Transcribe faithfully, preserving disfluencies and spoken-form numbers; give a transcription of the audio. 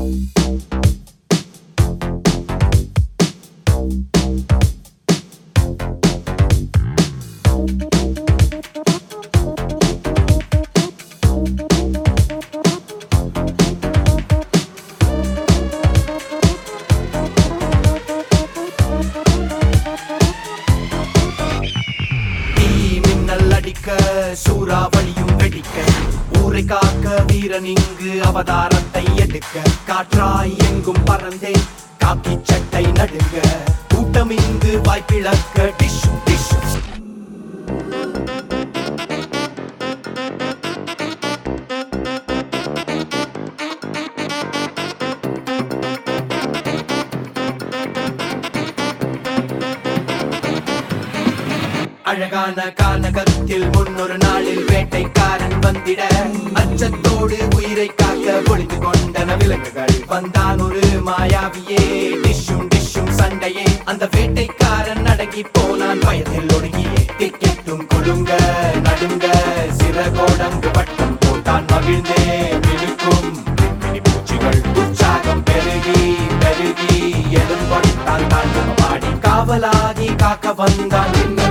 சூறாவளியும் வெடிக்க ஊரை காக்க வீரன் இங்கு அவதாரத்தை எடுக்க காற்றாய் எங்கும் பறந்தே காக்கி சட்டை நடுங்க கூட்டம் இங்கு வாய்ப்பிழக்க டிஷ் டிஷ் அழகான கானகத்தில் முன்னொரு நாளில் வேட்டைக்காரன் வந்திட அச்சத்தோடு உயிரை காக்க ஒளிந்து கொண்டன விலங்குகள் வந்தான் ஒரு மாயாவியே டிஷும் டிஷும் சண்டையே அந்த வேட்டைக்காரன் அடங்கி போனான் பயத்தில் ஒடுங்கியே திக்கெட்டும் கொழுங்க நடுங்க சிறகோடங்கு வட்டம் போட்டான் மகிழ்ந்தே விழுக்கும் பூச்சிகள் உற்சாகம் பெருகி பெருகி எதும் கொடுத்தான் தான் பாடி காவலாகி காக்க வந்தான்